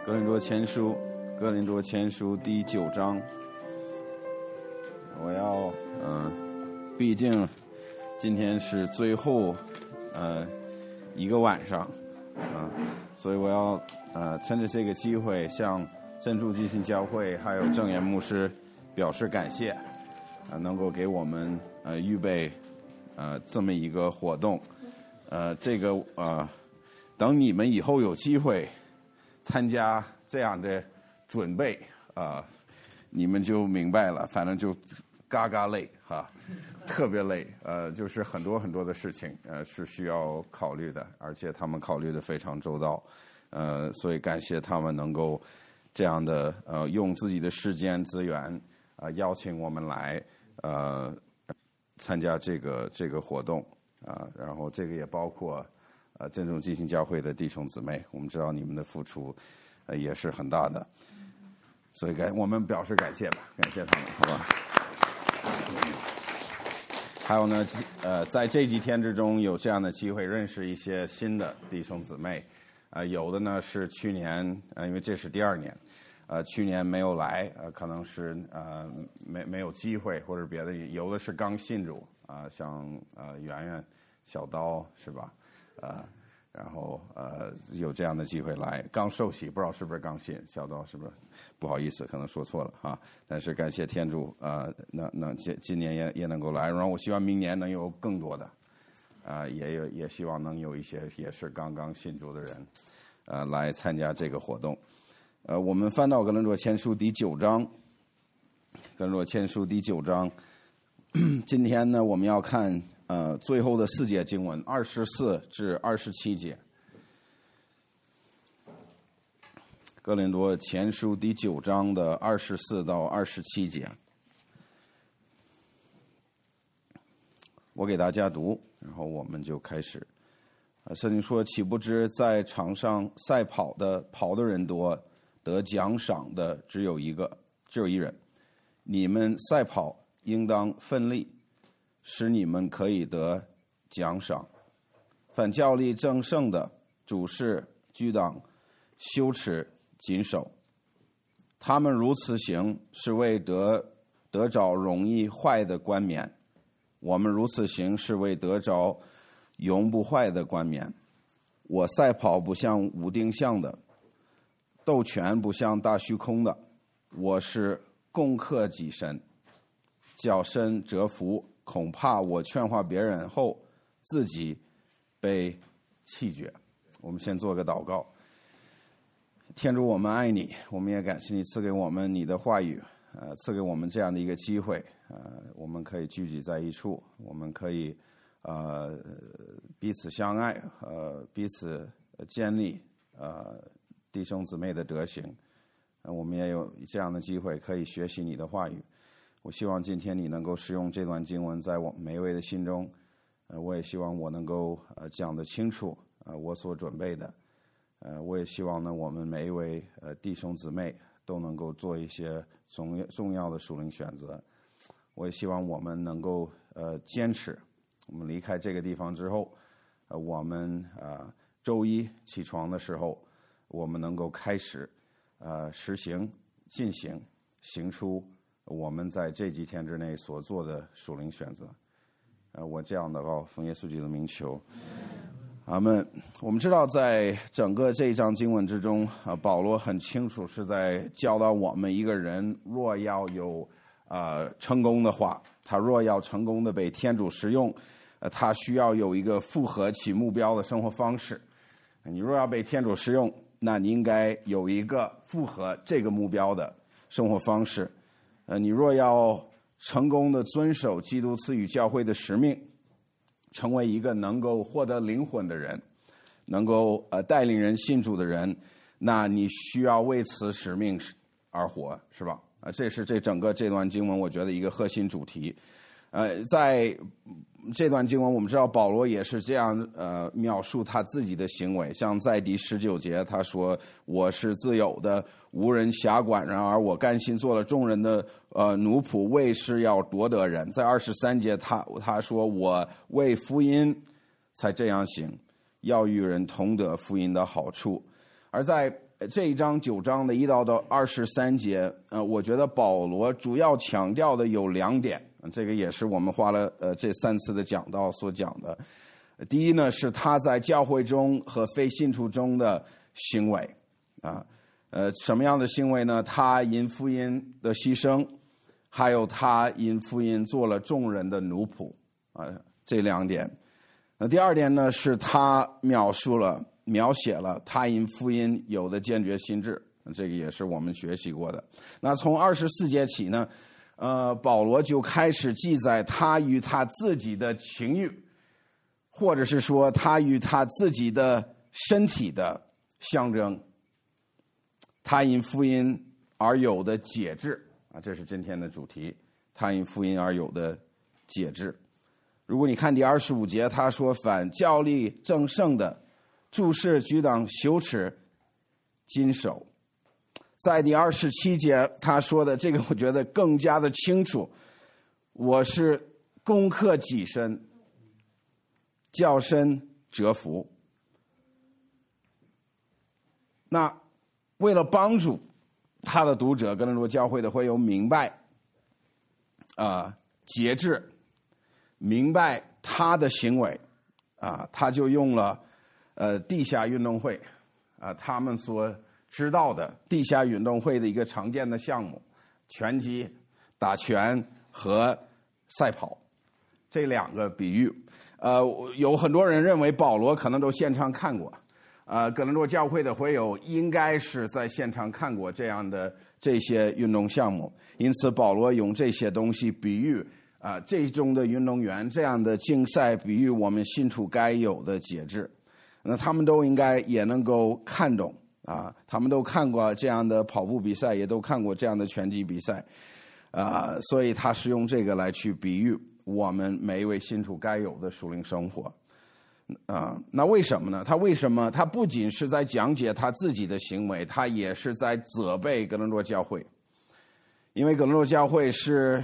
哥林多前书第9章。我要毕竟今天是最后一个晚上所以我要趁着这个机会向珍珠基信教会还有正言牧师表示感谢能够给我们预备这么一个活动这个等你们以后有机会参加这样的准备你们就明白了，反正就嘎嘎累特别累就是很多的事情是需要考虑的，而且他们考虑的非常周到所以感谢他们能够这样的用自己的时间资源邀请我们来参加这个活动然后这个也包括珍珠基信教会的弟兄姊妹，我们知道你们的付出也是很大的，所以我们表示感谢吧，感谢他们，好吧。还有呢在这几天之中有这样的机会认识一些新的弟兄姊妹有的呢是去年因为这是第2年去年没有来可能是没有机会或者别的，有的是刚信主像圆圆小刀是吧然后有这样的机会来，刚受洗，不知道是不是刚信，小刀是不是？不好意思，可能说错了但是感谢天主今年也能够来，然后我希望明年能有更多的也希望能有一些也是刚信主的人来参加这个活动我们翻到哥林多前书第9章，今天呢我们要看最后的4节经文24至27节。哥林多前书第9章的24到27节，我给大家读，然后我们就开始。圣经说：“岂不知在场上赛跑的人多，得奖赏的只有一人。你们赛跑应当奋力，使你们可以得奖赏。凡较力争胜的，主事居当羞耻谨守。他们如此行，是为得着容易坏的冠冕；我们如此行，是为得着永不坏的冠冕。我赛跑不像无定向的，斗拳不像大虚空的，我是攻克己身，叫身折服，恐怕我劝化别人后自己被弃绝。”我们先做个祷告。天主，我们爱你，我们也感谢你赐给我们你的话语赐给我们这样的一个机会我们可以聚集在一处，我们可以彼此相爱彼此建立弟兄姊妹的德行我们也有这样的机会可以学习你的话语。我希望今天你能够使用这段经文在我们每一位的心中我也希望我能够讲得清楚我所准备的我也希望呢我们每一位弟兄姊妹都能够做一些重要的属灵选择。我也希望我们能够坚持，我们离开这个地方之后我们周一起床的时候我们能够开始实行进行行出我们在这几天之内所做的属灵选择我这样的奉耶稣基督的名求，阿们。我们知道在整个这一章经文之中保罗很清楚是在教导我们一个人若要有成功的话，他若要成功的被天主使用他需要有一个符合其目标的生活方式。你若要被天主使用，那你应该有一个符合这个目标的生活方式你若要成功的遵守基督赐予教会的使命，成为一个能够获得灵魂的人，能够带领人信主的人，那你需要为此使命而活，是吧这是这整个这段经文我觉得一个核心主题在这段经文我们知道保罗也是这样描述他自己的行为，像在第19节他说我是自由的无人辖管，然而我甘心做了众人的奴仆，为是要夺得人。在23节他说我为福音才这样行，要与人同得福音的好处。而在这一章9章的1到23节，我觉得保罗主要强调的有2点，这个也是我们花了这3次的讲道所讲的。第一呢，是他在教会中和非信徒中的行为啊，什么样的行为呢？他因福音的牺牲，还有他因福音做了众人的奴仆啊，这2点。那第2点呢，是他描写了他因福音有的坚决心志，这个也是我们学习过的。那从24节起呢，保罗就开始记载他与他自己的情欲，或者是说他与他自己的身体的象征，他因福音而有的节制啊，这是今天的主题，他因福音而有的节制。如果你看第25节，他说凡教力正盛的，注视举挡羞耻谨守。在第27节他说的这个我觉得更加的清楚，我是攻克己身，叫身折服。那为了帮助他的读者，哥林多教会的会友明白节制，明白他的行为他就用了地下运动会他们所知道的地下运动会的一个常见的项目，拳击、打拳和赛跑这2个比喻。有很多人认为保罗可能都现场看过，哥林多教会的会友应该是在现场看过这些运动项目，因此保罗用这些东西比喻这种的运动员这样的竞赛，比喻我们信徒该有的节制。那他们都应该也能够看懂他们都看过这样的跑步比赛，也都看过这样的拳击比赛所以他是用这个来去比喻我们每一位信徒该有的属灵生活那为什么呢？他不仅是在讲解他自己的行为，他也是在责备哥林多教会，因为哥林多教会是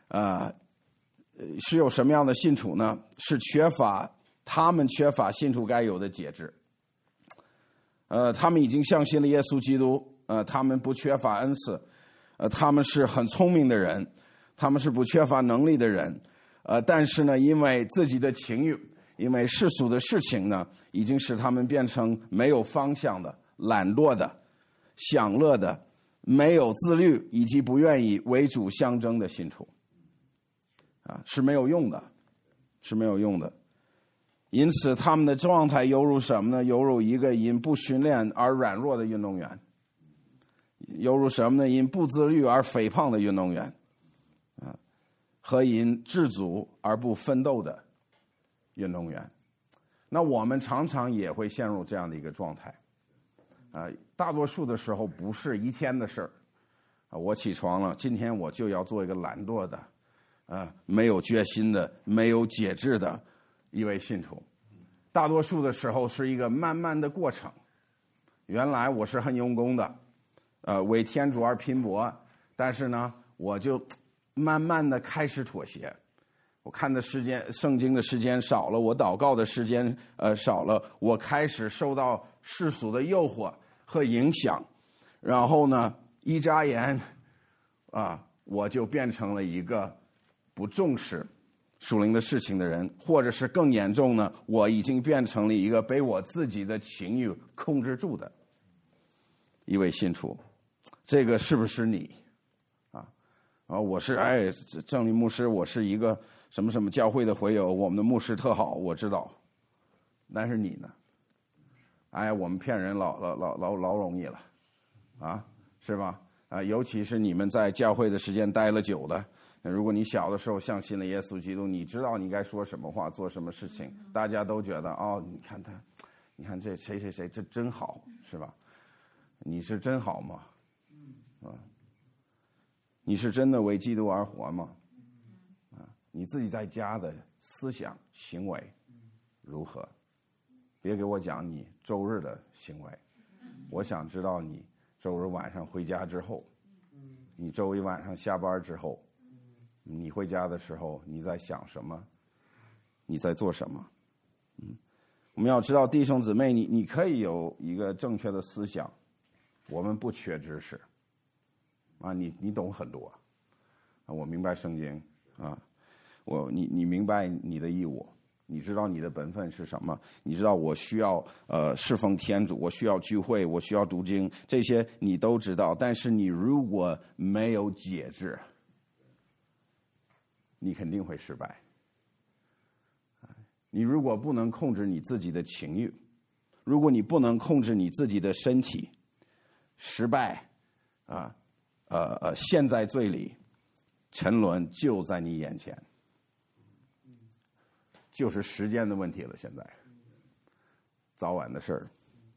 有什么样的信徒呢？是他们缺乏信徒该有的节制。他们已经相信了耶稣基督，他们不缺乏恩赐，他们是很聪明的人，他们是不缺乏能力的人，但是呢，因为自己的情欲，因为世俗的事情呢，已经使他们变成没有方向的、懒惰的、享乐的、没有自律以及不愿意为主相争的信徒是没有用的，是没有用的。因此他们的状态犹如什么呢？犹如一个因不训练而软弱的运动员，犹如什么呢？因不自律而肥胖的运动员和因知足而不奋斗的运动员。那我们常常也会陷入这样的一个状态大多数的时候不是一天的事儿我起床了，今天我就要做一个懒惰的没有决心的、没有节制的一位信徒。大多数的时候是一个慢慢的过程。原来我是很用功的为天主而拼搏，但是呢我就慢慢的开始妥协，我看的圣经的时间少了，我祷告的时间少了，我开始受到世俗的诱惑和影响，然后呢一眨眼我就变成了一个不重视属灵的事情的人，或者是更严重呢，我已经变成了一个被我自己的情欲控制住的一位信徒。这个是不是你我是郑立牧师，我是一个什么什么教会的会友，我们的牧师特好，我知道。但是你呢？我们骗人老容易了是吧尤其是你们在教会的时间待了久了，如果你小的时候相信了耶稣基督，你知道你该说什么话，做什么事情，大家都觉得你看这谁这真好，是吧？你是真好吗？你是真的为基督而活吗？你自己在家的思想行为如何？别给我讲你周日的行为，我想知道你周日晚上回家之后，你周一晚上下班之后，你回家的时候你在想什么？你在做什么？我们要知道弟兄姊妹，你可以有一个正确的思想我们不缺知识啊，你懂很多啊，我明白圣经啊，你明白你的义务，你知道你的本分是什么，你知道我需要侍奉天主，我需要聚会，我需要读经，这些你都知道。但是你如果没有节制，你肯定会失败。你如果不能控制你自己的情欲，如果你不能控制你自己的身体，失败陷在罪里，沉沦就在你眼前，就是时间的问题了。现在早晚的事儿。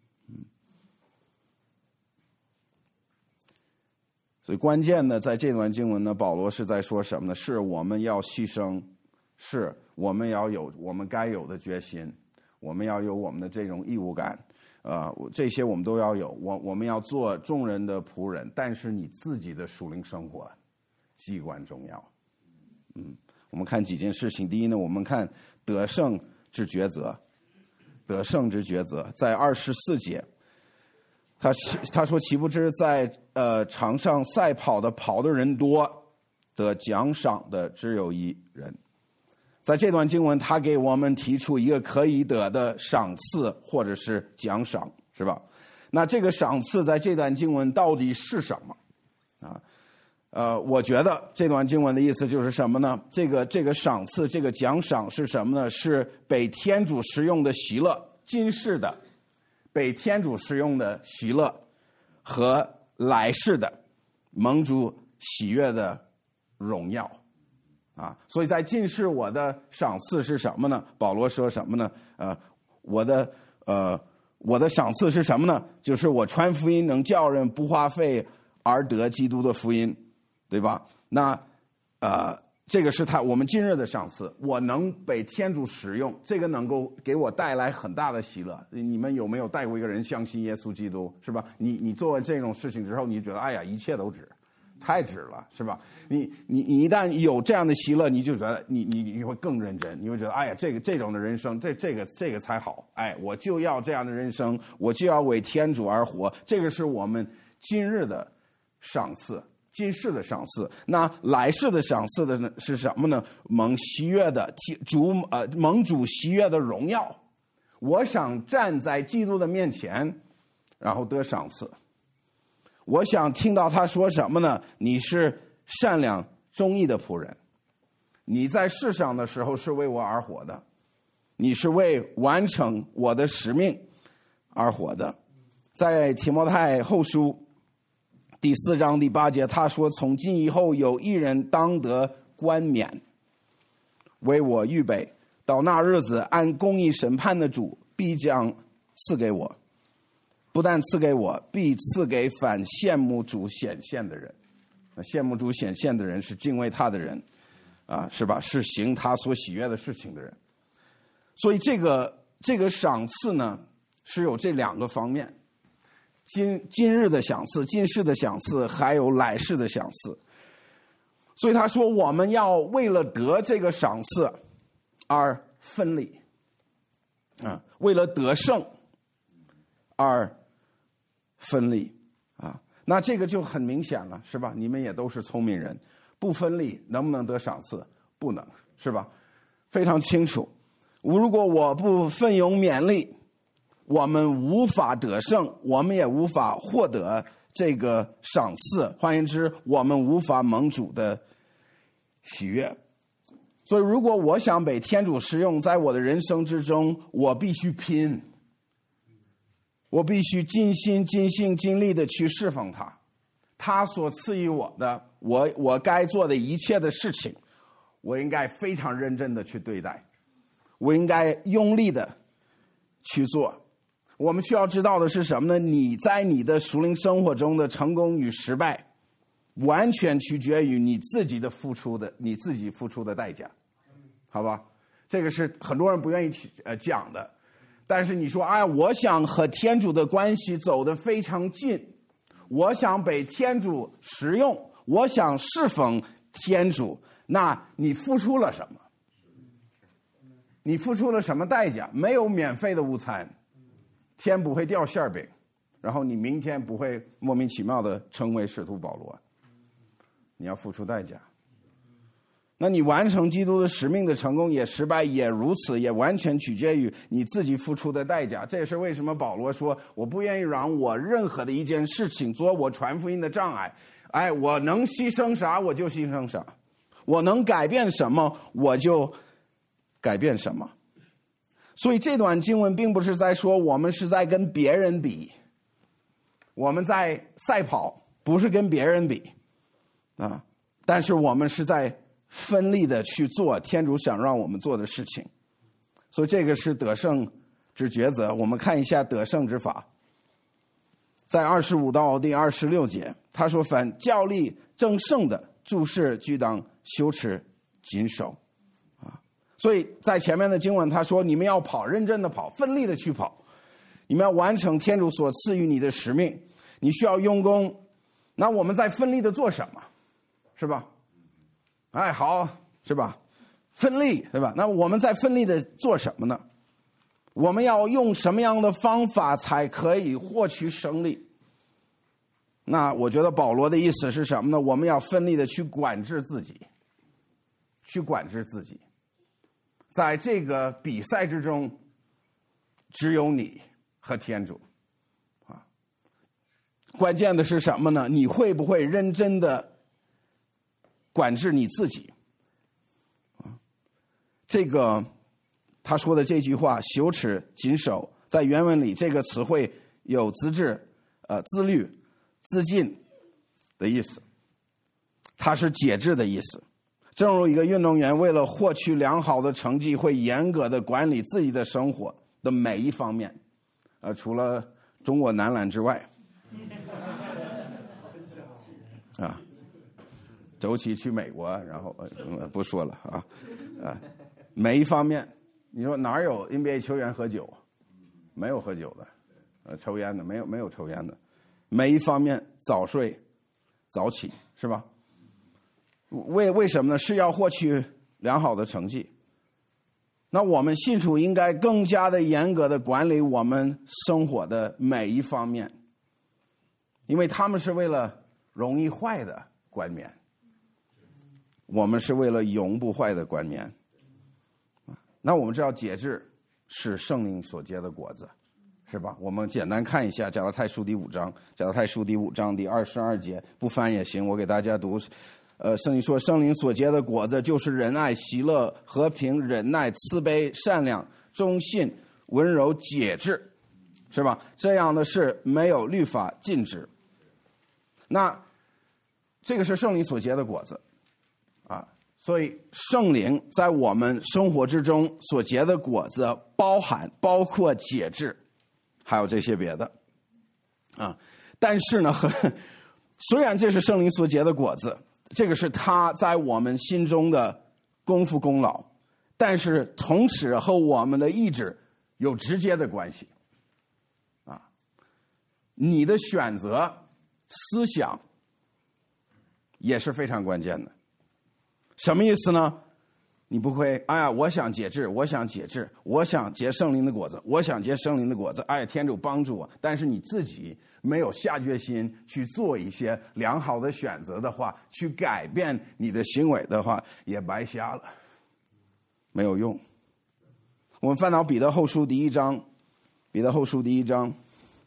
所以关键呢，在这段经文呢，保罗是在说什么呢？是我们要牺牲，是我们要有我们该有的决心，我们要有我们的这种义务感，这些我们都要有。我们要做众人的仆人，但是你自己的属灵生活至关重要。我们看几件事情。第一呢，我们看得胜之抉择，得胜之抉择，在24节。他说岂不知在场上赛跑的人多，得奖赏的只有一人。在这段经文，他给我们提出一个可以得的赏赐或者是奖赏，是吧？那这个赏赐在这段经文到底是什么我觉得这段经文的意思就是什么呢？这个赏赐，这个奖赏是什么呢？是被天主使用的喜乐，今世的被天主使用的喜乐和来世的蒙主喜悦的荣耀所以在今世我的赏赐是什么呢？保罗说什么呢？我的赏赐是什么呢？就是我传福音能叫人不花费而得基督的福音，对吧？那这个是我们今日的赏赐，我能被天主使用，这个能够给我带来很大的喜乐。你们有没有带过一个人相信耶稣基督，是吧？你做完这种事情之后，你觉得哎呀，一切都值，太值了，是吧？你一旦有这样的喜乐，你就觉得你会更认真，你会觉得哎呀，这种的人生，这个才好，哎，我就要这样的人生，我就要为天主而活。这个是我们今日的赏赐。今世的赏赐，那来世的赏赐的呢是什么呢？蒙喜悦的蒙主喜悦的荣耀。我想站在基督的面前，然后得赏赐。我想听到他说什么呢？你是善良忠义的仆人，你在世上的时候是为我而活的，你是为完成我的使命而活的。在提摩太后书第4章第8节，他说：“从今以后，有一人当得冠冕，为我预备，到那日子，按公义审判的主必将赐给我，不但赐给我，必赐给反羡慕主显现的人。那羡慕主显现的人是敬畏他的人，是吧？是行他所喜悦的事情的人。所以这个赏赐呢，是有这2个方面。”今日的赏赐，今世的赏赐，还有来世的赏赐。所以他说，我们要为了得这个赏赐而分离，为了得胜而分离那这个就很明显了，是吧？你们也都是聪明人，不分离能不能得赏赐？不能，是吧？非常清楚。如果我不奋勇勉励，我们无法得胜，我们也无法获得这个赏赐。换言之，我们无法蒙主的喜悦。所以如果我想被天主使用在我的人生之中，我必须拼，我必须尽心尽性尽力的去侍奉他所赐予我的，我该做的一切的事情，我应该非常认真的去对待，我应该用力的去做。我们需要知道的是什么呢？你在你的属灵生活中的成功与失败，完全取决于你自己付出的代价，好吧？这个是很多人不愿意讲的。但是你说，我想和天主的关系走得非常近，我想被天主使用，我想侍奉天主，那你付出了什么？你付出了什么代价？没有免费的午餐，天不会掉馅饼， 然后你明天不会莫名其妙的成为使徒保罗，你要付出代价。那你完成基督的使命的成功也失败也如此，也完全取决于你自己付出的代价。这也是为什么保罗说，我不愿意让我任何的一件事情做我传福音的障碍。我能牺牲啥我就牺牲啥，我能改变什么我就改变什么。所以这段经文并不是在说我们是在跟别人比，我们在赛跑，不是跟别人比啊，但是我们是在奋力的去做天主想让我们做的事情。所以这个是得胜之抉择。我们看一下得胜之法，在25到第26节，他说凡较力争胜的，诸事俱当羞耻谨守啊。所以在前面的经文他说，你们要跑，认真的跑，奋力的去跑，你们要完成天主所赐予你的使命，你需要用功。那我们在奋力的做什么，是吧？好，是吧？奋力，对吧？那我们在奋力的做什么呢？我们要用什么样的方法才可以获取胜利？那我觉得保罗的意思是什么呢？我们要奋力的去管制自己，去管制自己。在这个比赛之中，只有你和天主啊。关键的是什么呢？你会不会认真的管制你自己啊？这个他说的这句话羞耻谨守，在原文里这个词汇有自制、自律、自尽的意思，它是节制的意思。正如一个运动员为了获取良好的成绩，会严格的管理自己的生活的每一方面，除了中国男篮之外，啊，周琦去美国，然后不说了啊，每一方面，你说哪有 NBA 球员喝酒？没有喝酒的，抽烟的没有抽烟的，每一方面早睡早起，是吧？为什么呢？是要获取良好的成绩。那我们信徒应该更加的严格的管理我们生活的每一方面，因为他们是为了容易坏的冠冕，我们是为了永不坏的冠冕。那我们知道节制是圣灵所结的果子，是吧？我们简单看一下加拉太书第5章，加拉太书第5章第22节，不翻也行，我给大家读。圣经说，圣灵所结的果子就是仁爱、喜乐、和平、忍耐、慈悲、善良、忠信、温柔、节制，是吧？这样的事没有律法禁止。那这个是圣灵所结的果子啊，所以圣灵在我们生活之中所结的果子包括节制，还有这些别的啊。但是呢，虽然这是圣灵所结的果子，这个是他在我们心中的功夫功劳，但是同时和我们的意志有直接的关系啊。你的选择思想也是非常关键的。什么意思呢？你不会我想节制，我想结圣灵的果子，天主帮助我，但是你自己没有下决心去做一些良好的选择的话，去改变你的行为的话，也白瞎了，没有用。我们翻到彼得后书第1章，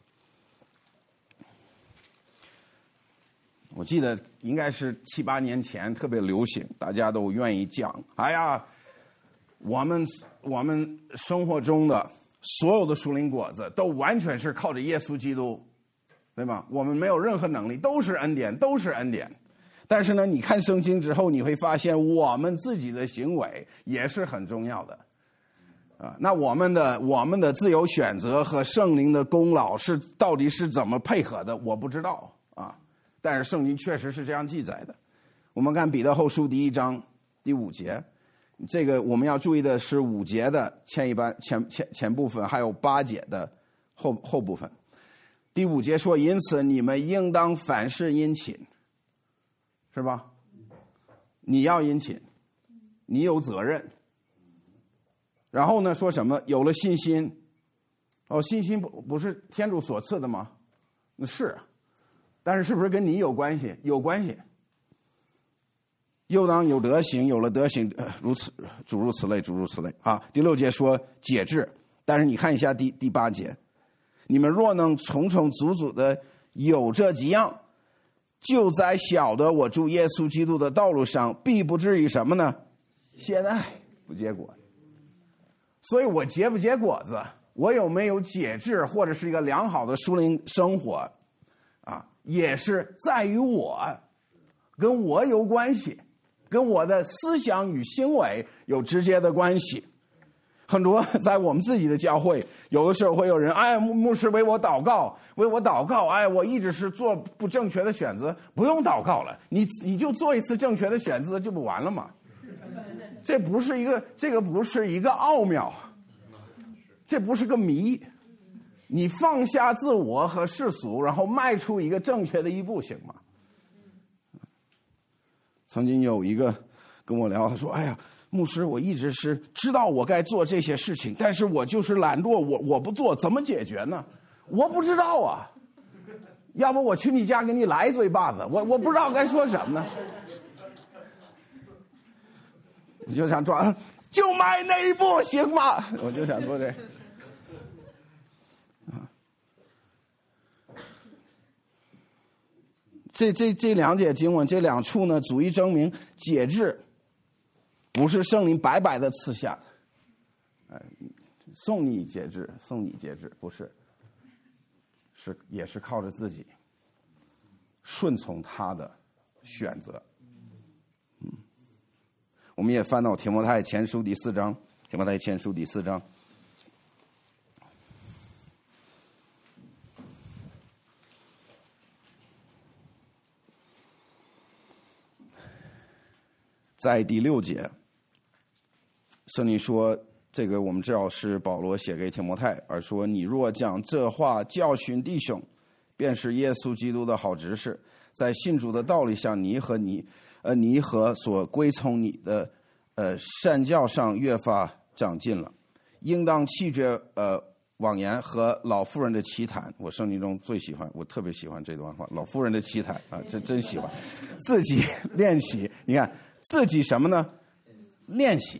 我记得应该是7、8年前特别流行，大家都愿意讲，我们生活中的所有的属灵果子都完全是靠着耶稣基督，对吗？我们没有任何能力，都是恩典。但是呢，你看圣经之后，你会发现我们自己的行为也是很重要的啊。那我们的自由选择和圣灵的功劳到底是怎么配合的，我不知道啊。但是圣经确实是这样记载的。我们看彼得后书第1章第5节，这个我们要注意的是5节的前部分，还有8节的后部分。第5节说，因此你们应当凡事殷勤，是吧？你要殷勤，你有责任。然后呢，说什么？有了信心，信心不是天主所赐的吗？ 是，但是是不是跟你有关系？有关系。又当有德行，有了德行，如此诸如此类，诸如此类啊。第6节说节制，但是你看一下第8节，你们若能重重组组的有这几样，就在小的我主耶稣基督的道路上，必不至于什么呢？现在不结果。所以我结不结果子，我有没有节制，或者是一个良好的属灵生活啊，也是在于我，跟我有关系，跟我的思想与行为有直接的关系。很多在我们自己的教会，有的时候会有人，哎，牧师为我祷告，为我祷告，哎，我一直是做不正确的选择，不用祷告了，你就做一次正确的选择，就不完了吗？这个不是一个奥妙，这不是个谜。你放下自我和世俗，然后迈出一个正确的一步，行吗？曾经有一个跟我聊，他说：“哎呀，牧师，我一直是知道我该做这些事情，但是我就是懒惰，我不做，怎么解决呢？我不知道啊。要不我去你家给你来一嘴巴子，我不知道该说什么呢。”你就想抓，就迈那一步行吗？我就想说这两节经文，这2处呢，足以证明节制不是圣灵白白的赐下的，送你节制，不是，也是靠着自己顺从他的选择。我们也翻到提摩太前书第4章，提摩太前书第4章。在第6节，圣经说，这个我们知道是保罗写给提摩太，而说你若将这话教训弟兄，便是耶稣基督的好执事，在信主的道理上，你和所归从你的善教上越发长进了，应当弃绝妄言和老妇人的奇谈。我圣经中最喜欢，我特别喜欢这段话，老妇人的奇谈啊，真喜欢。自己练习，你看自己什么呢？练习。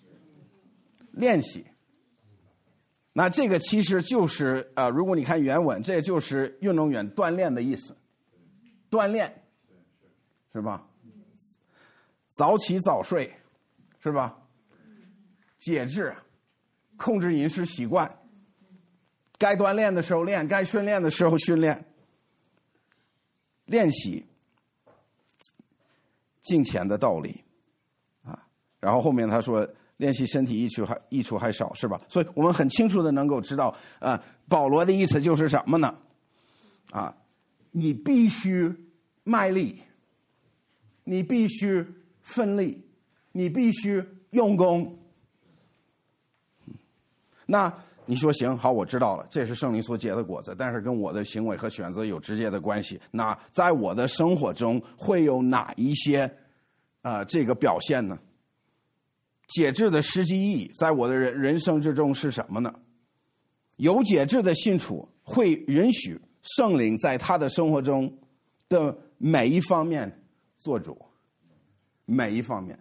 那这个其实就是如果你看原文，这就是运动员锻炼的意思，锻炼是吧？早起早睡是吧？节制，控制饮食习惯，该锻炼的时候练，该训练的时候训练，练习敬虔的道理啊。然后后面他说，练习身体益处还少，是吧？所以我们很清楚的能够知道，保罗的意思就是什么呢？你必须卖力，你必须奋力，你必须用功。那你说行，好，我知道了，这是圣灵所结的果子，但是跟我的行为和选择有直接的关系。那在我的生活中会有哪一些这个表现呢？节制的实际意义在我的人生之中是什么呢？有节制的信徒会允许圣灵在他的生活中的每一方面做主，每一方面，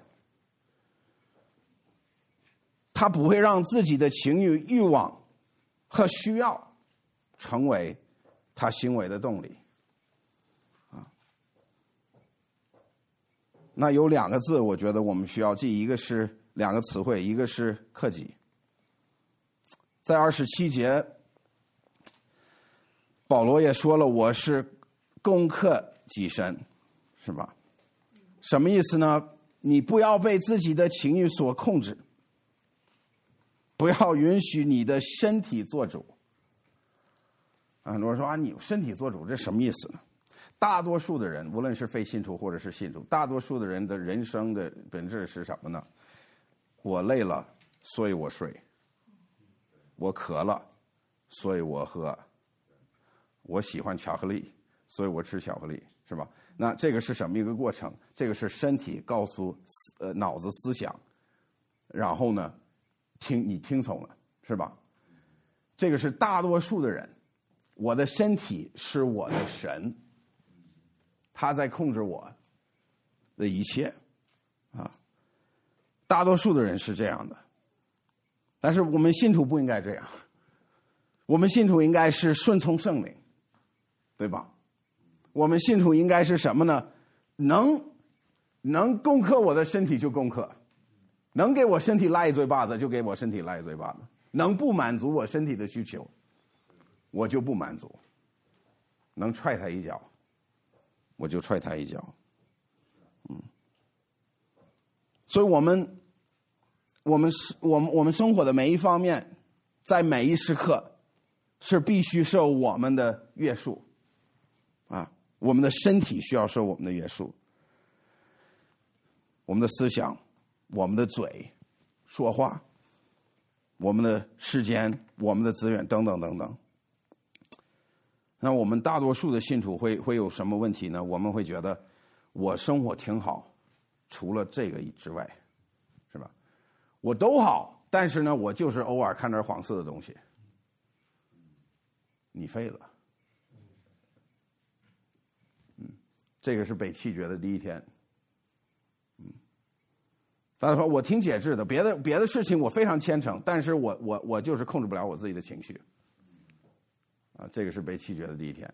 他不会让自己的情欲、欲望和需要成为他行为的动力。那有2个字，我觉得我们需要记，一个是2个词汇，一个是克己。在27节，保罗也说了，我是攻克己身，是吧？什么意思呢？你不要被自己的情欲所控制，不要允许你的身体做主。很多人说你身体做主，这什么意思呢？大多数的人，无论是非信徒或者是信徒，大多数的人的人生的本质是什么呢？我累了，所以我睡；我渴了，所以我喝；我喜欢巧克力，所以我吃巧克力，是吧？那这个是什么一个过程？这个是身体告诉脑子思想，然后呢，你听从了，是吧？这个是大多数的人我的身体是我的神，他在控制我的一切啊。大多数的人是这样的，但是我们信徒不应该这样，我们信徒应该是顺从圣灵，对吧？我们信徒应该是什么呢？能攻克我的身体就攻克，能给我身体赖一嘴巴子就给我身体赖一嘴巴子，能不满足我身体的需求我就不满足，能踹他一脚我就踹他一脚。所以我们生活的每一方面，在每一时刻是必须受我们的约束啊，我们的身体需要受我们的约束，我们的思想，我们的嘴说话，我们的时间，我们的资源等等等等。那我们大多数的信徒会有什么问题呢？我们会觉得我生活挺好，除了这个之外，是吧？我都好，但是呢，我就是偶尔看点黄色的东西。你废了。这个是被弃绝的第一天。大家说我挺节制的，别的事情我非常虔诚，但是我就是控制不了我自己的情绪。啊，这个是被弃绝的第一天。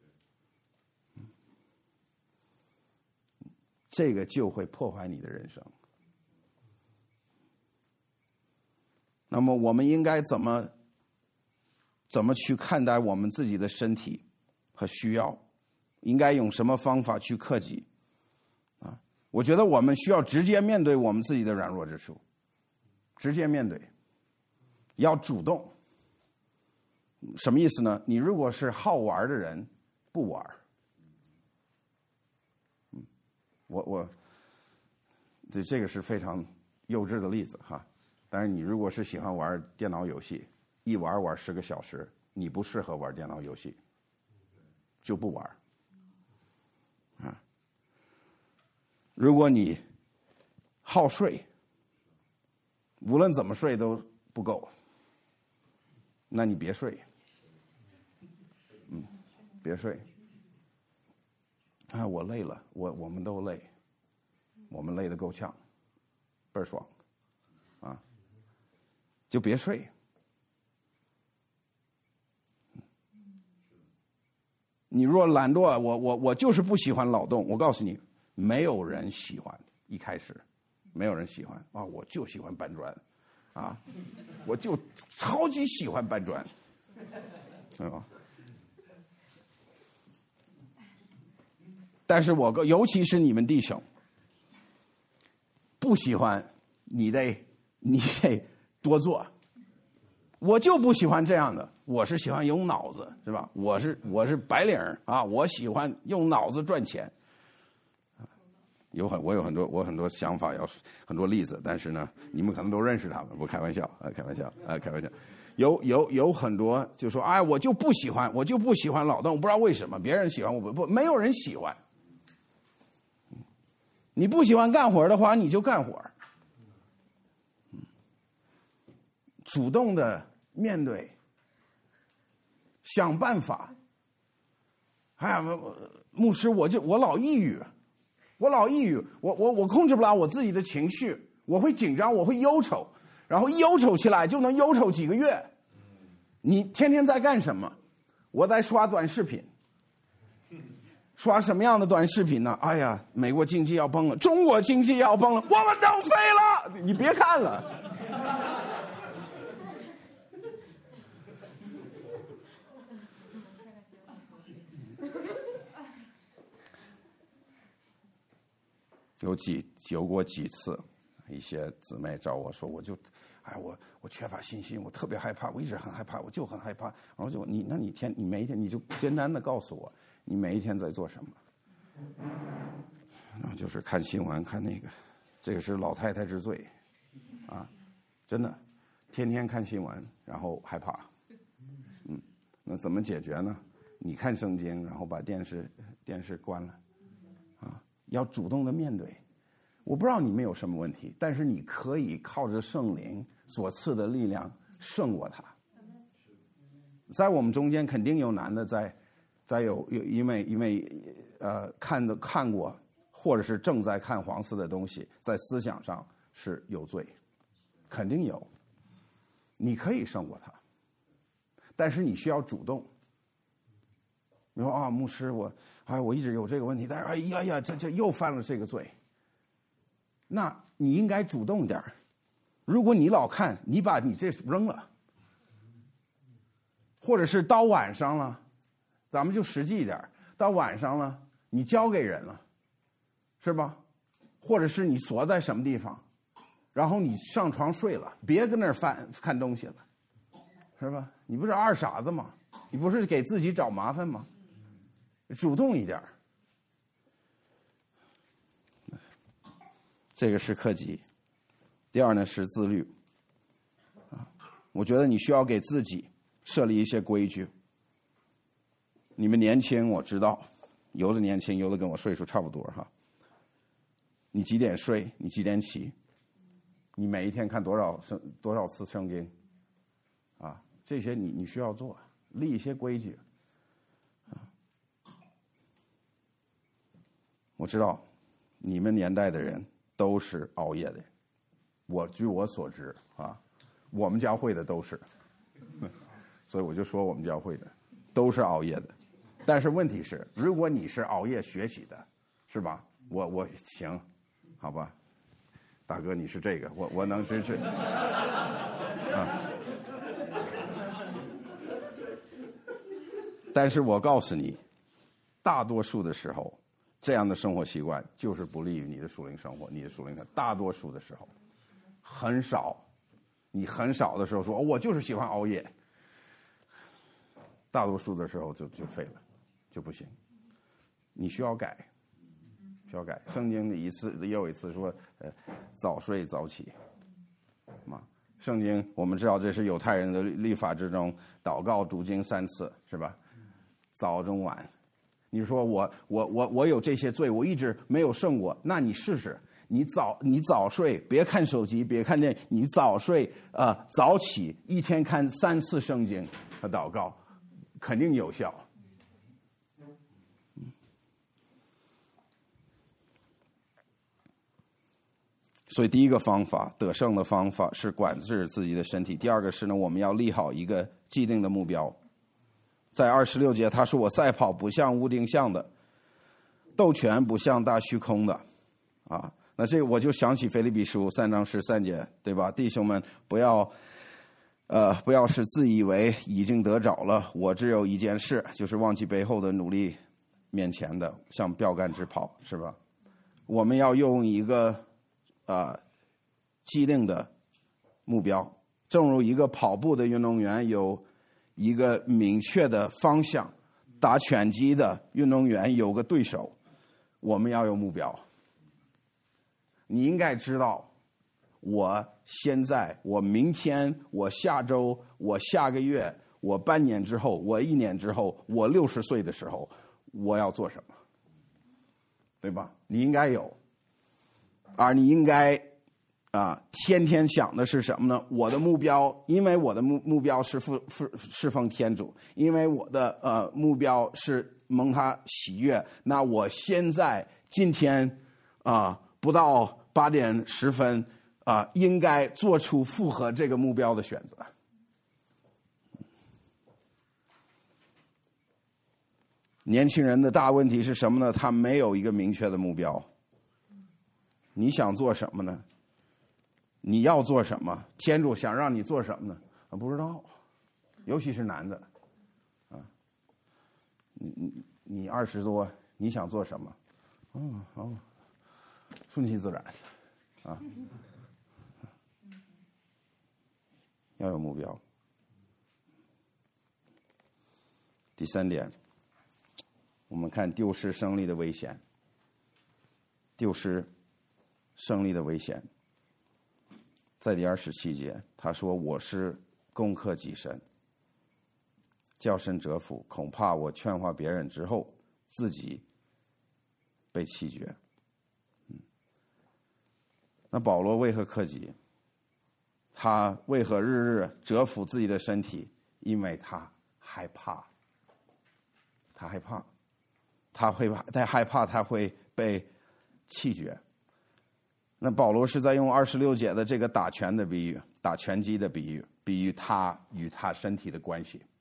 这个就会破坏你的人生。那么我们应该怎么去看待我们自己的身体和需要？应该用什么方法去克己？啊，我觉得我们需要直接面对我们自己的软弱之处，直接面对，要主动。什么意思呢？你如果是好玩的人，不玩。这个是非常幼稚的例子哈。但是你如果是喜欢玩电脑游戏，一玩10个小时，你不适合玩电脑游戏，就不玩。啊，如果你好睡，无论怎么睡都不够，那你别睡。别睡。啊，我累了，我们都累，我们累得够呛，倍儿爽，啊，就别睡。你若懒惰，我就是不喜欢劳动。我告诉你，没有人喜欢，一开始没有人喜欢啊，我就喜欢搬砖，啊，我就超级喜欢搬砖，对吧？但是尤其是你们弟兄不喜欢，你得多做。我就不喜欢这样的，我是喜欢用脑子，是吧？我是白领啊，我喜欢用脑子赚钱。我有很多想法，很多例子，但是呢，你们可能都认识他们，不开玩笑啊，开玩笑啊，开玩笑。有很多就说，哎，我就不喜欢劳动，我不知道为什么别人喜欢，没有人喜欢。你不喜欢干活的话，你就干活。主动的面对，想办法。哎呀，牧师，我老抑郁，我控制不了我自己的情绪，我会紧张，我会忧愁，然后忧愁起来就能忧愁几个月。你天天在干什么？我在刷短视频。刷什么样的短视频呢？哎呀，美国经济要崩了，中国经济要崩了，我们都废了！你别看了。有过几次，一些姊妹找我说，我缺乏信心，我特别害怕，我一直很害怕，我就很害怕。然后就你每一天你就简单的告诉我，你每一天在做什么？然后就是看新闻，看那个，这个是老太太之最，啊，真的，天天看新闻，然后害怕，那怎么解决呢？你看圣经，然后把电视关了，啊，要主动的面对。我不知道你们有什么问题，但是你可以靠着圣灵所赐的力量胜过它。 在我们中间肯定有男的在有因为看过或者是正在看黄色的东西，在思想上是有罪，肯定有。你可以胜过他，但是你需要主动。你说啊，牧师，我一直有这个问题，但是哎呀，这又犯了这个罪。那你应该主动点。如果你老看，你把你这扔了，或者是到晚上了，咱们就实际一点，到晚上了，你交给人了，是吧？或者是你锁在什么地方，然后你上床睡了，别跟那儿看东西了，是吧？你不是二傻子吗？你不是给自己找麻烦吗？主动一点。这个是克己。第二呢是自律。我觉得你需要给自己设立一些规矩。你们年轻我知道，有的年轻，有的跟我岁数差不多哈。你几点睡？你几点起？你每一天看多少次圣经？啊，这些你需要做，立一些规矩。我知道你们年代的人都是熬夜的，据我所知啊，我们教会的都是，所以我就说我们教会的都是熬夜的。但是问题是，如果你是熬夜学习的，是吧？我行，好吧，大哥你是这个，我能支持啊。但是我告诉你，大多数的时候，这样的生活习惯就是不利于你的属灵生活，你的属灵的大多数的时候，很少，你很少的时候说我就是喜欢熬夜，大多数的时候就废了，就不行。你需要改，需要改。圣经里也有一次说，早睡早起，嘛。圣经我们知道这是犹太人的律法之中，祷告读经3次，是吧？早中晚。你说我有这些罪，我一直没有胜过，那你试试，你早睡，别看手机，别看电影，你早睡早起，一天看3次圣经和祷告，肯定有效。所以第一个方法，得胜的方法是管制自己的身体。第二个是呢，我们要立好一个既定的目标。在26节他说，我赛跑不像无定向的，斗拳不像大虚空的啊。那这个我就想起腓立比书3章13节，对吧？弟兄们，不要是自以为已经得着了，我只有一件事，就是忘记背后的努力面前的，向标杆直跑，是吧？我们要用一个既定的目标，正如一个跑步的运动员有一个明确的方向，打拳击的运动员有个对手，我们要有目标。你应该知道，我现在，我明天，我下周，我下个月，我半年之后，我1年之后，我60岁的时候，我要做什么，对吧？你应该有，而你应该天天想的是什么呢？我的目标，因为我的目标是侍奉天主，因为我的目标是蒙他喜悦。那我现在今天不到8点10分应该做出符合这个目标的选择。年轻人的大问题是什么呢？他没有一个明确的目标。你想做什么呢？你要做什么？天主想让你做什么呢？不知道，尤其是男的，你20多，你想做什么？顺其自然，要有目标。第3点，我们看丢失胜利的危险。丢失胜利的危险。在第27节，他说：“我是攻克己身，叫身折服，恐怕我劝化别人之后，自己被弃绝。”那保罗为何克己？他为何日日折服自己的身体？因为他害怕，他害怕，他害怕他会被弃绝。那保罗是在用26节的这个打拳的比喻，打拳击的比喻他与他身体的关系。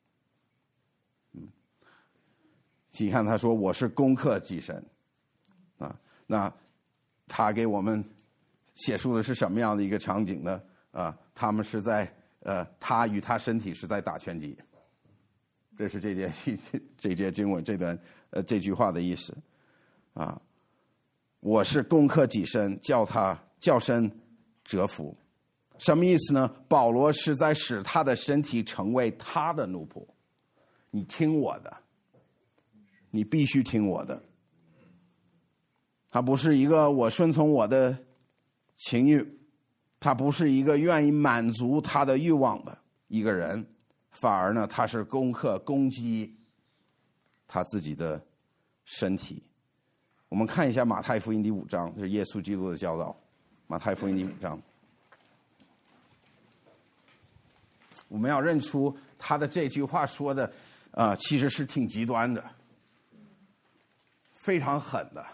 你看他说我是攻克己身啊，那他给我们写出的是什么样的一个场景呢？啊，他们是在他与他身体是在打拳击，这是这节经文这句话的意思啊。我是攻克己身，叫身折服，什么意思呢？保罗是在使他的身体成为他的奴仆，你听我的，你必须听我的。他不是一个我顺从我的情欲，他不是一个愿意满足他的欲望的一个人，反而呢，他是攻击他自己的身体。我们看一下马太福音第5章，这是耶稣基督的教导。马太福音第5章，我们要认出他的这句话说的其实是挺极端的，非常狠的。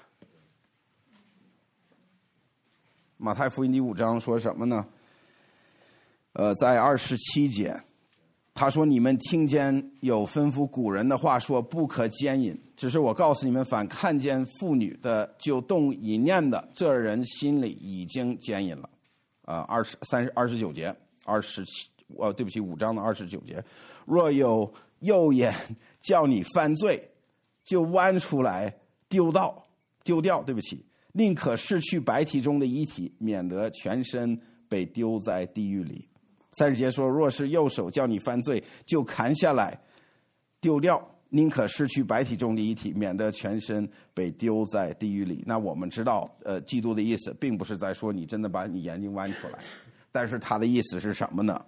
马太福音第5章说什么呢？在27节，他说：“你们听见有吩咐古人的话说，不可奸淫。只是我告诉你们，凡看见妇女的就动淫念的，这人心里已经奸淫了。”29节，5章的29节，若有右眼叫你犯罪，就剜出来丢掉，宁可失去白体中的一体，免得全身被丢在地狱里。30节说，若是右手叫你犯罪，就砍下来丢掉，宁可失去白体中的一体，免得全身被丢在地狱里。那我们知道基督的意思并不是在说你真的把你眼睛剜出来，但是他的意思是什么呢？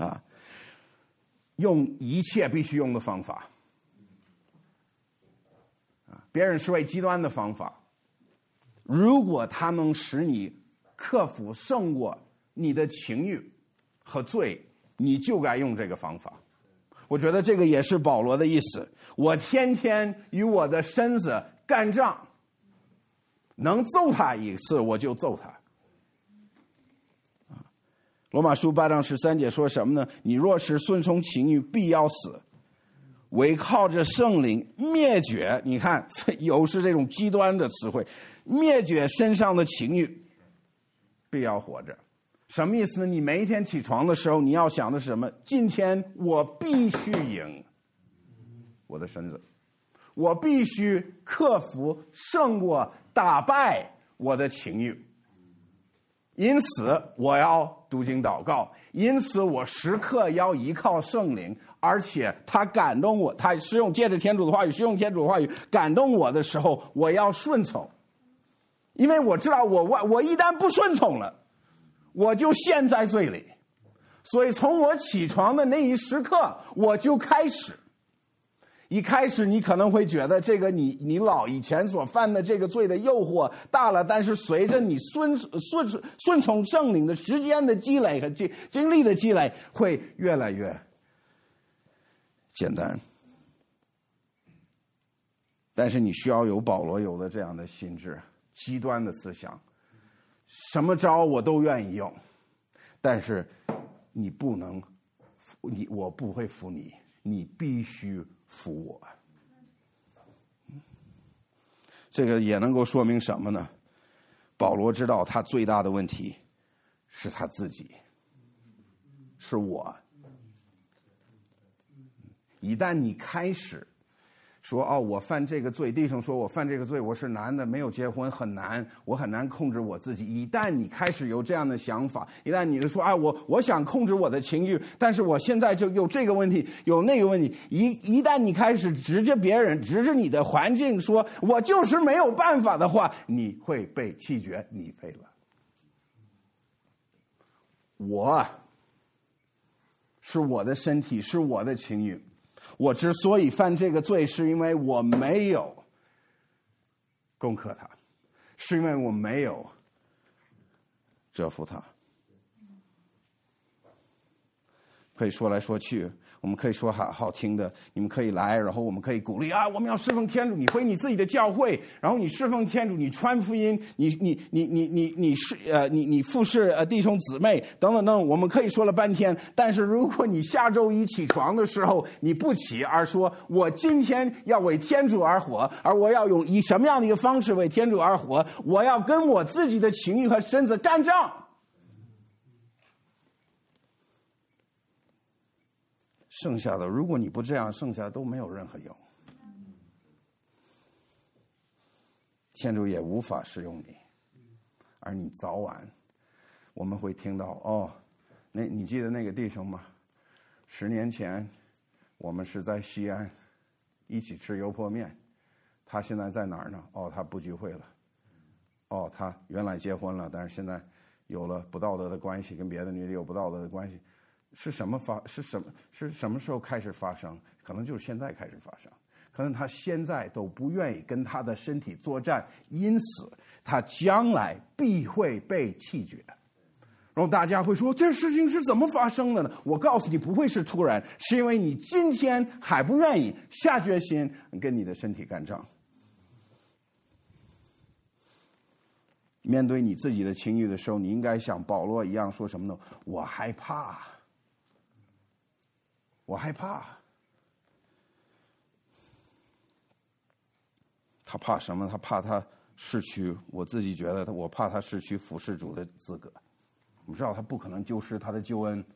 用一切必须用的方法，别人是为极端的方法，如果他能使你克服胜过你的情欲和罪，你就该用这个方法。我觉得这个也是保罗的意思，我天天与我的身子干仗，能揍他一次我就揍他。罗马书8章13节说什么呢？你若是顺从情欲，必要死，唯靠着圣灵灭绝。你看，有是这种极端的词汇，灭绝身上的情欲，必要活着。什么意思呢？你每一天起床的时候，你要想的是什么？今天我必须赢我的身子，我必须克服胜过打败我的情欲。因此我要读经祷告，因此我时刻要依靠圣灵，而且他感动我，他是用借着天主的话语，是用天主的话语感动我的时候，我要顺从。因为我知道我一旦不顺从了，我就陷在罪里。所以从我起床的那一时刻，我就开始。一开始你可能会觉得这个你老以前所犯的这个罪的诱惑大了，但是随着你顺从圣灵的时间的积累和经历的积累，会越来越简单。但是你需要有保罗有的这样的心智，极端的思想，什么招我都愿意用，但是你不能，我不会服你，你必须服我。这个也能够说明什么呢？保罗知道他最大的问题是他自己，是我。一旦你开始说我犯这个罪，弟兄说我犯这个罪，我是男的，没有结婚很难，我很难控制我自己。一旦你开始有这样的想法，一旦你说我想控制我的情欲，但是我现在就有这个问题，有那个问题，一旦你开始指着别人，指着你的环境说我就是没有办法的话，你会被弃绝，你废了。我是我的身体，是我的情欲。我之所以犯这个罪，是因为我没有攻克它，是因为我没有折服它。 可以说来说去，我们可以说好听的，你们可以来，然后我们可以鼓励我们要侍奉天主，你回你自己的教会，然后你侍奉天主，你传福音，你服侍弟兄姊妹等等等，我们可以说了半天。但是如果你下周一起床的时候你不起，而说我今天要为天主而活，而我要以什么样的一个方式为天主而活，我要跟我自己的情欲和身子干仗，剩下的如果你不这样，剩下都没有任何用，天主也无法使用你。而你早晚我们会听到你记得那个弟兄吗？10年前我们是在西安一起吃油泼面，他现在在哪儿呢？他不聚会了。他原来结婚了，但是现在有了不道德的关系，跟别的女的有不道德的关系。是什么时候开始发生？可能就是现在开始发生。可能他现在都不愿意跟他的身体作战，因此他将来必会被弃绝。然后大家会说，这事情是怎么发生的呢？我告诉你，不会是突然，是因为你今天还不愿意下决心跟你的身体干仗。面对你自己的情欲的时候，你应该像保罗一样说什么呢？我害怕。他怕什么？他怕他失去，我自己觉得我怕他失去服侍主的资格。我们知道他不可能丢失他的救恩，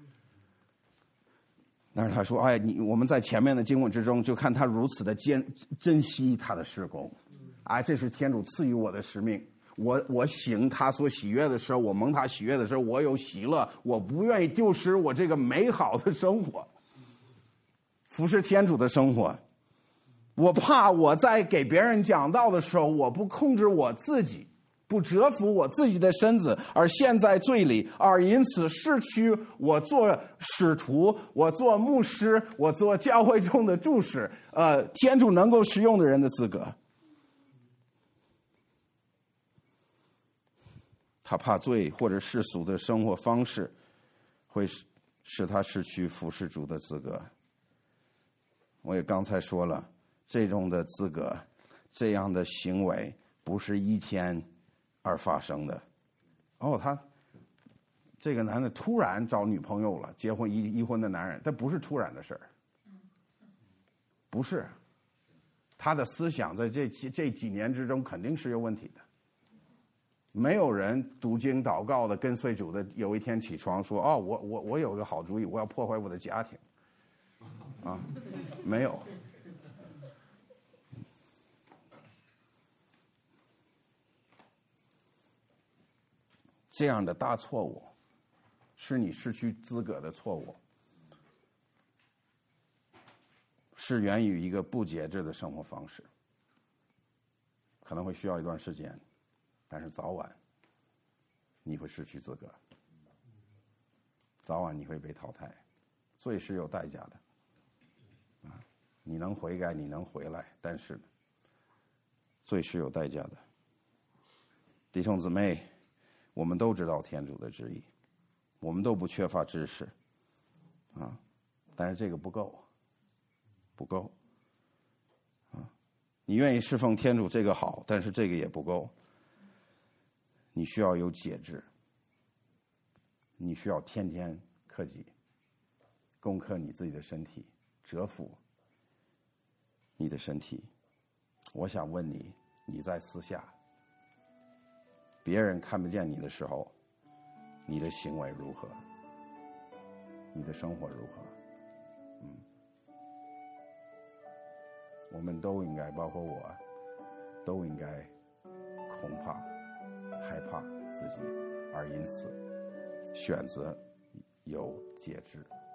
但是他说我们在前面的经文之中就看他如此的珍惜他的事工，这是天主赐予我的使命。我行他所喜悦的时候，我蒙他喜悦的时候，我有喜乐，我不愿意丢失我这个美好的生活，服侍天主的生活。我怕我在给别人讲道的时候，我不控制我自己，不折服我自己的身子，而陷在罪里，而因此失去我做使徒，我做牧师，我做教会中的柱使，天主能够使用的人的资格。他怕罪或者世俗的生活方式会使他失去服侍主的资格。我也刚才说了，这种的资格，这样的行为不是一天而发生的。他这个男的突然找女朋友了，结婚已婚的男人，这不是突然的事儿，不是。他的思想在这几年之中肯定是有问题的。没有人读经祷告的跟随主的有一天起床说我有个好主意，我要破坏我的家庭没有。这样的大错误是你失去资格的错误，是源于一个不节制的生活方式，可能会需要一段时间，但是早晚你会失去资格，早晚你会被淘汰。罪是有代价的你能悔改，你能回来，但是罪是有代价的。弟兄姊妹，我们都知道天主的旨意，我们都不缺乏知识但是这个不够你愿意侍奉天主这个好，但是这个也不够。你需要有节制，你需要天天克己，攻克你自己的身体，折服你的身体。我想问你，你在私下别人看不见你的时候，你的行为如何？你的生活如何？我们都应该，包括我，都应该恐怕害怕自己，而因此选择有节制。